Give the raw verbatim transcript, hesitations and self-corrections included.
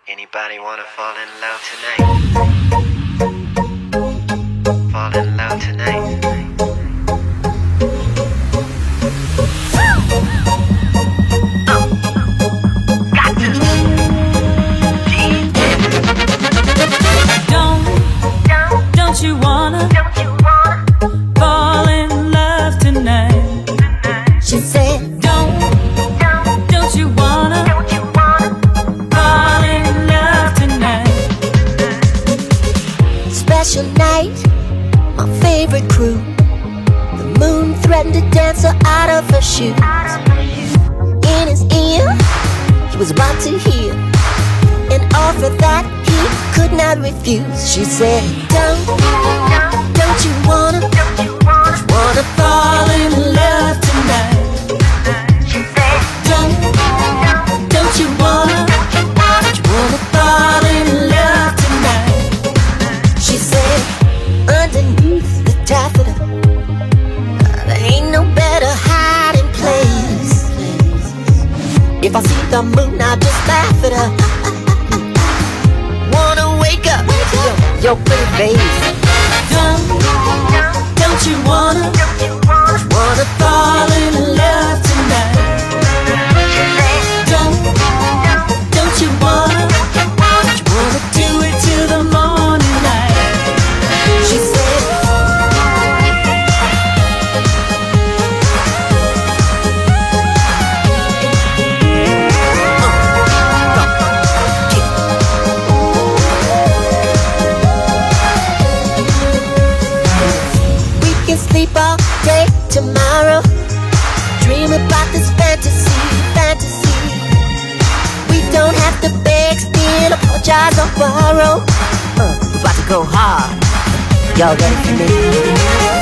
Anybody wanna fall in love tonight? Fall in love tonight. Don't, don't you wanna fall in love tonight? She said, Don't, don't you wanna fall in love tonight? special night, my favorite crew. The moon threatened to dance her out of her shoes. In his ear, he was about to hear an offer that he could not refuse. She said, Don't, don't you wanna, wanna fall in love tonight? Don't, don't you wanna, wanna fall in love tonight? She said, underneath the taffeta, there ain't no better hiding place. If I see the moon, I'll just laugh at her. Wanna wake up, your, your pretty face. Don't, don't you wanna, wanna fall in love tonight? Don't, don't you wanna, wanna do it till the morning light? She said, we can sleep all day tomorrow, dream about this fantasy, fantasy. We don't have to beg, steal, apologize or borrow. uh, We're about to go hard. Y'all ready for me?